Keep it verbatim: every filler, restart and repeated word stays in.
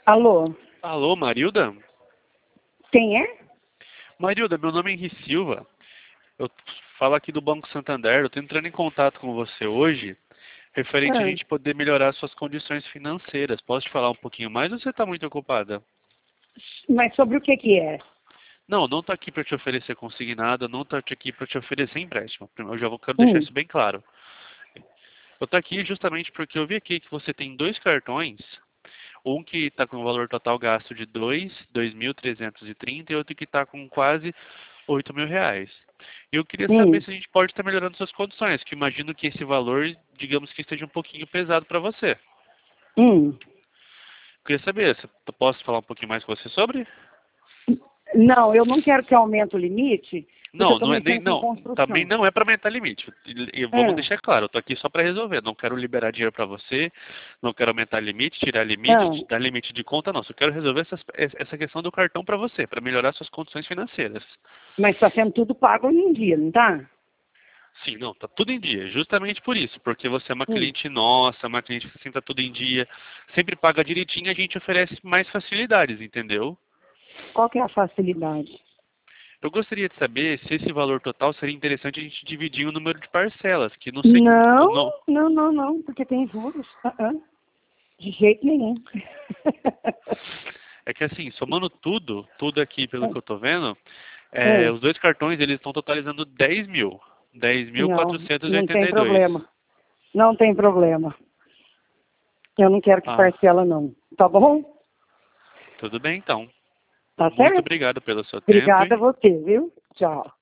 Alô? Alô, Marilda? Quem é? Marilda, meu nome é Henri Silva. Eu falo aqui do Banco Santander. Eu tô entrando em contato com você hoje, referente a Ah, gente poder melhorar suas condições financeiras. Posso te falar um pouquinho mais ou você está muito ocupada? mas sobre o que que é? Não, não tô aqui para te oferecer consignado, não tô aqui para te oferecer empréstimo. Eu já vou, quero deixar Hum, isso bem claro. Eu tô aqui justamente porque eu vi aqui que você tem dois cartões. Um que está com o valor total gasto de dois, dois mil trezentos e trinta e outro que está com quase oito mil reais. E eu queria saber hum. se a gente pode estar melhorando suas condições, que imagino que esse valor, digamos que esteja um pouquinho pesado para você. Eu Hum. queria saber, se eu posso falar um pouquinho mais com você sobre? Não, eu não quero que aumente o limite, porque eu Não, estou não é nem mexendo com não. Também construção. não é para aumentar limite. E, e vamos Ah, deixar claro, eu tô aqui só para resolver. Não quero liberar dinheiro para você, não quero aumentar limite, tirar limite, ah, dar limite de conta, não. Só quero resolver essas- essa questão do cartão para você, para melhorar suas condições financeiras. mas está sendo tudo pago hoje em dia, não está? Sim, não, tá tudo em dia. Justamente por isso, porque você é uma Hum. cliente nossa, uma cliente que assim tá tudo em dia, sempre paga direitinho, a gente oferece mais facilidades, entendeu? Qual que é a facilidade? Eu gostaria de saber se esse valor total seria interessante a gente dividir o número de parcelas, que não sei, Não, não, não, não, não, porque tem juros. Ah, ah, de jeito nenhum. é que assim, somando tudo, tudo aqui pelo Ah, que eu tô vendo, é, ah. os dois cartões eles estão totalizando dez mil, dez mil Não, quatrocentos e não tem oitenta e dois. problema. Não tem problema. Eu não quero que Ah, parcela, não. Tá bom? tudo bem então. Tá Muito certo? obrigado pelo seu tempo. Obrigada a você, viu? Tchau.